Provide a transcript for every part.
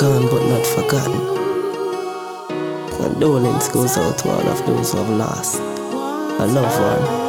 Gone but not forgotten. Condolence goes out to all of those who have lost a loved one.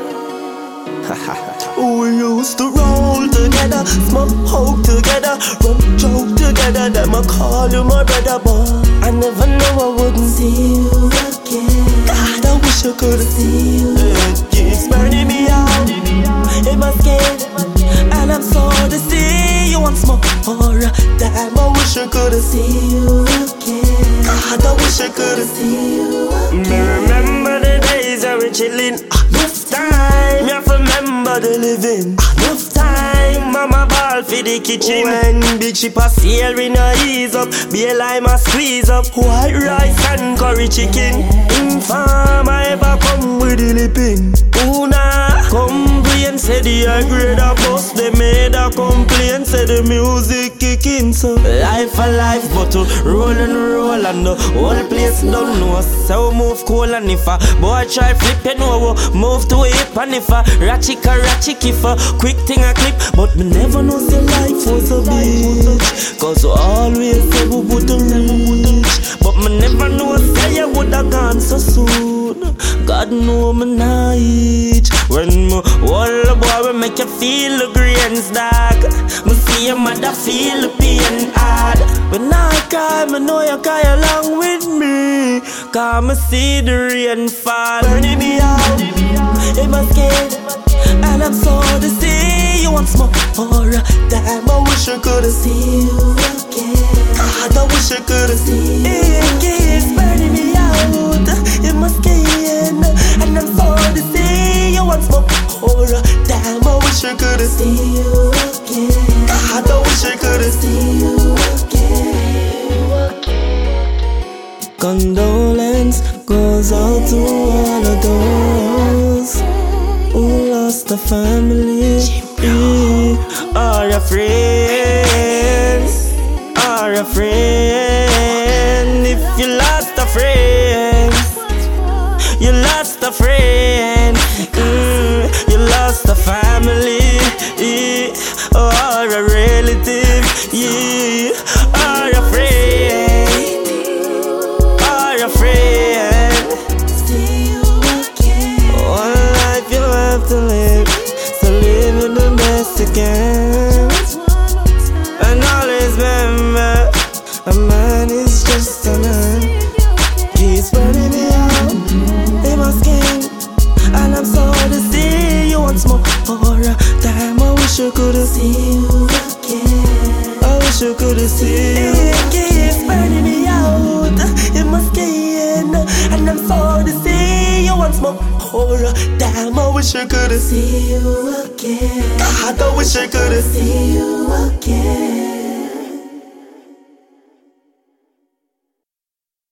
We used to roll together, smoke together, run joke together. Them I call you my brother, but I never know I wouldn't see you again. God, I wish I could've seen you. It keeps burning me out in my skin, and I'm sorry to see you once more. Damn, I wish I could've seen you again. God, I wish I could've seen you again. Me remember the days I were chilling. Enough time, me have to remember the living. Enough time, mama ball for the kitchen. When big ship a sail, we no ease up. Be a lime a squeeze up. White rice and curry chicken. In farm I ever come with the lipping. Una complain, say the high grade a bus. They made a complaint, say the music kicking. So life a life, but to roll and roll and the whole place don't know. So move cool and if a boy try flip you know, move to hip and if a ratchet if a quick thing a clip. But me never know say life was a bitch, cause we always say we wouldn't reach. But me never know say you woulda gone so soon. God know me night. When me hold a boy we make you feel the grains dark. Me see your mother feel the pain hard. When I cry, me know you cry along with me, cause me see the rain fall, burning me out in my skin, and I'm sorry to see you once more. Damn, I wish I could've seen you again. God, I wish I could've seen you again. It keeps burning me out in my skin, and I'm sorry to see you once more. Damn, I wish I could've seen you again. God, I wish I could've seen you again. Condolence goes out to all of those who lost a family, or a friend, or a friend. If you lost a friend, you lost a friend, you lost a family, or a relative, or a friend, or a friend. One life you have to live, so live it the best you can. And always remember, a man is just a man. He's burning me out in my skin, and I'm sorry to see you once more. Damn, I wish I could've seen you again. I wish I could've seen you again. It keeps burning me out in my skin, and I'm sorry to see you once more. Damn, I wish I could've seen you again. God, I wish I could've seen you again.